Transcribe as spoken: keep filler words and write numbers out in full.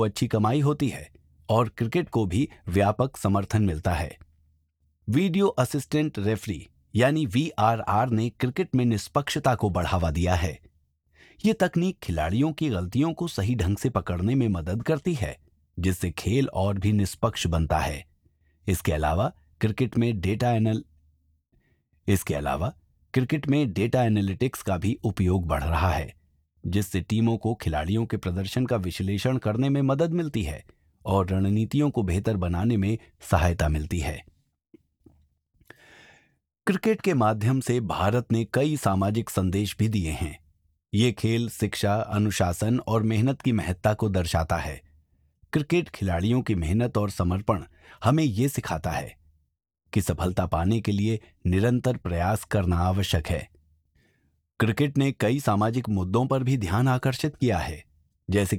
अच्छी कमाई होती है और क्रिकेट को भी व्यापक समर्थन मिलता है। वीडियो असिस्टेंट रेफरी यानी वी आर आर ने क्रिकेट में निष्पक्षता को बढ़ावा दिया है। ये तकनीक खिलाड़ियों की गलतियों को सही ढंग से पकड़ने में मदद करती है, जिससे खेल और भी निष्पक्ष बनता है। इसके अलावा क्रिकेट में डेटा एनल इसके अलावा क्रिकेट में डेटा एनालिटिक्स का भी उपयोग बढ़ रहा है, जिससे टीमों को खिलाड़ियों के प्रदर्शन का विश्लेषण करने में मदद मिलती है और रणनीतियों को बेहतर बनाने में सहायता मिलती है। क्रिकेट के माध्यम से भारत ने कई सामाजिक संदेश भी दिए हैं। ये खेल शिक्षा, अनुशासन और मेहनत की महत्ता को दर्शाता है। क्रिकेट खिलाड़ियों की मेहनत और समर्पण हमें ये सिखाता है कि सफलता पाने के लिए निरंतर प्रयास करना आवश्यक है। क्रिकेट ने कई सामाजिक मुद्दों पर भी ध्यान आकर्षित किया है, जैसे कि